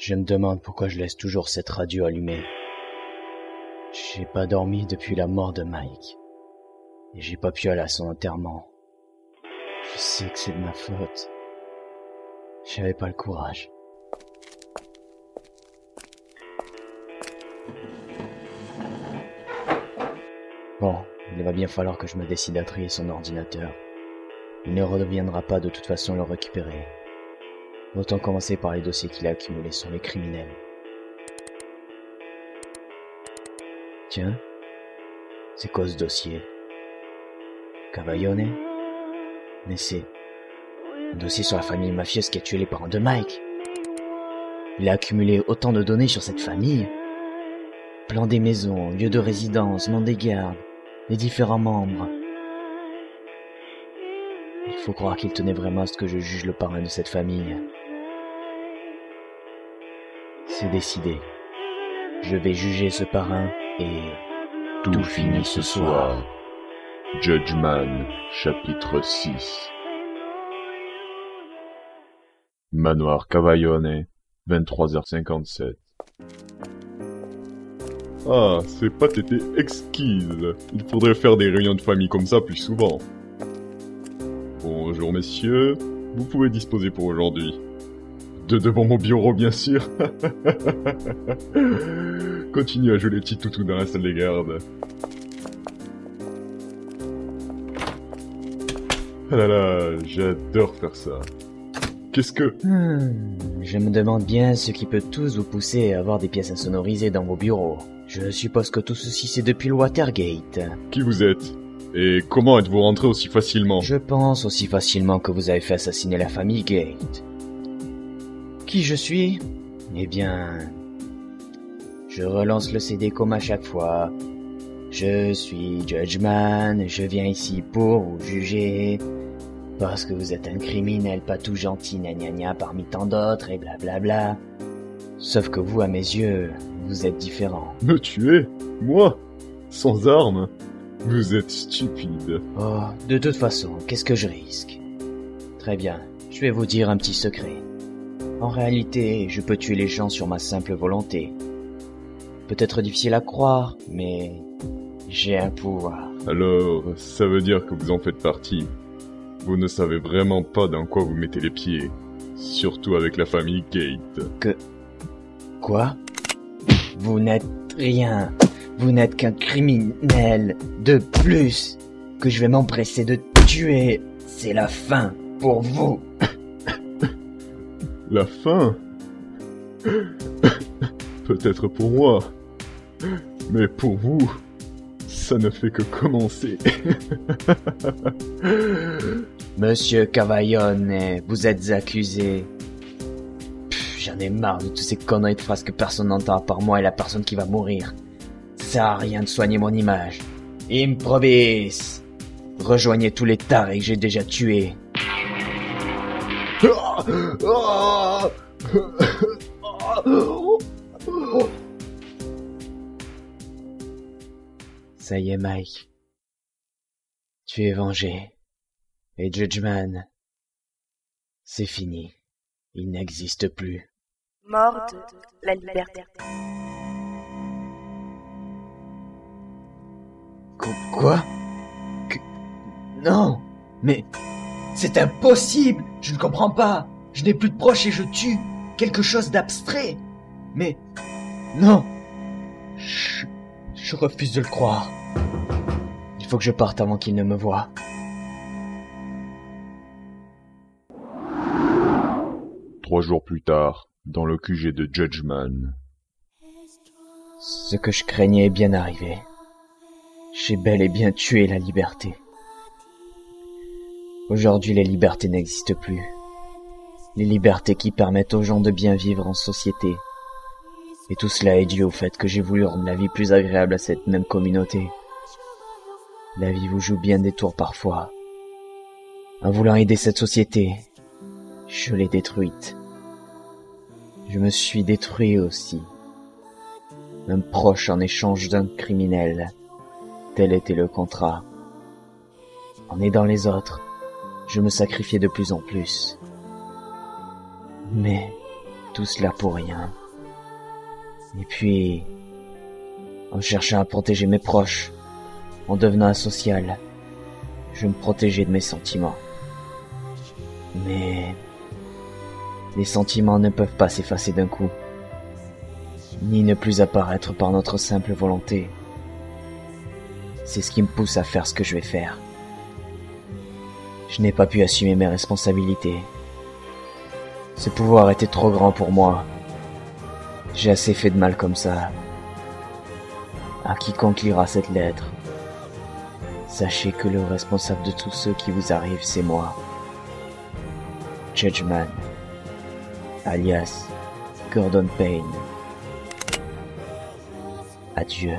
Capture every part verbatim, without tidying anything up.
Je me demande pourquoi je laisse toujours cette radio allumée. J'ai pas dormi depuis la mort de Mike. Et j'ai pas pu aller à son enterrement. Je sais que c'est de ma faute. J'avais pas le courage. Bon, il va bien falloir que je me décide à trier son ordinateur. Il ne reviendra pas de toute façon le récupérer. Autant commencer par les dossiers qu'il a accumulés sur les criminels. Tiens, c'est quoi ce dossier? Cavaillone? Mais c'est un dossier sur la famille mafieuse qui a tué les parents de Mike. Il a accumulé autant de données sur cette famille. Plan des maisons, lieu de résidence, nom des gardes, les différents membres. Il faut croire qu'il tenait vraiment à ce que je juge le parrain de cette famille. C'est décidé. Je vais juger ce parrain et... Tout, Tout finit ce soir. Judgman, chapitre six. Manoir Cavaillone, vingt-trois heures cinquante-sept. Ah, ces pâtes étaient exquises. Il faudrait faire des réunions de famille comme ça plus souvent. Bonjour messieurs, vous pouvez disposer pour aujourd'hui. De devant mon bureau bien sûr. Continue à jouer les petits toutous dans la salle des gardes. Ah là là, j'adore faire ça. Qu'est-ce que... Hmm, je me demande bien ce qui peut tous vous pousser à avoir des pièces insonorisées dans vos bureaux. Je suppose que tout ceci c'est depuis le Watergate. Qui vous êtes? Et comment êtes-vous rentré aussi facilement? Je pense aussi facilement que vous avez fait assassiner la famille Gate. Qui je suis? Eh bien... Je relance le C D comme à chaque fois. Je suis Judgman, je viens ici pour vous juger... Parce que vous êtes un criminel pas tout gentil, gna gna gna, parmi tant d'autres, et blablabla. Sauf que vous, à mes yeux, vous êtes différent. Me tuer? Moi? Sans armes? Vous êtes stupide. Oh, de toute façon, qu'est-ce que je risque? Très bien, je vais vous dire un petit secret. En réalité, je peux tuer les gens sur ma simple volonté. Peut-être difficile à croire, mais j'ai un pouvoir. Alors, ça veut dire que vous en faites partie. Vous ne savez vraiment pas dans quoi vous mettez les pieds. Surtout avec la famille Gate. Que... Quoi? Vous n'êtes rien. Vous n'êtes qu'un criminel de plus que je vais m'empresser de tuer. C'est la fin pour vous. La fin? Peut-être pour moi. Mais pour vous, ça ne fait que commencer. Monsieur Cavaillone, vous êtes accusé. Pff, j'en ai marre de toutes ces conneries de phrases que personne n'entend à part moi et la personne qui va mourir. Ça sert à rien de soigner mon image. Improvis. Rejoignez tous les tarés que j'ai déjà tués. Ça y est, Mike. Tu es vengé. Et Judgman, c'est fini. Il n'existe plus. Morte, la liberté. Qu- Quoi? Que... Non! Mais... C'est impossible! Je ne comprends pas! Je n'ai plus de proches et je tue quelque chose d'abstrait! Mais... Non! Je... Je refuse de le croire. Il faut que je parte avant qu'il ne me voie. Trois jours plus tard, dans le Q G de Judgman. Ce que je craignais est bien arrivé. J'ai bel et bien tué la liberté. Aujourd'hui, les libertés n'existent plus. Les libertés qui permettent aux gens de bien vivre en société. Et tout cela est dû au fait que j'ai voulu rendre la vie plus agréable à cette même communauté. La vie vous joue bien des tours parfois. En voulant aider cette société, je l'ai détruite. Je me suis détruit aussi. Un proche en échange d'un criminel. Tel était le contrat. En aidant les autres, je me sacrifiais de plus en plus. Mais Tout cela pour rien. Et puis, en cherchant à protéger mes proches, en devenant asocial, je me protégeais de mes sentiments. Mais les sentiments ne peuvent pas s'effacer d'un coup, ni ne plus apparaître par notre simple volonté. C'est ce qui me pousse à faire ce que je vais faire. Je n'ai pas pu assumer mes responsabilités. Ce pouvoir était trop grand pour moi. J'ai assez fait de mal comme ça. À quiconque lira cette lettre, sachez que le responsable de tout ce qui vous arrive, c'est moi. Judgman, alias Gordon Payne. Adieu.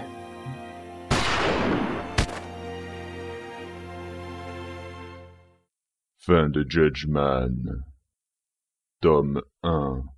Fin de Judgman. Tome un.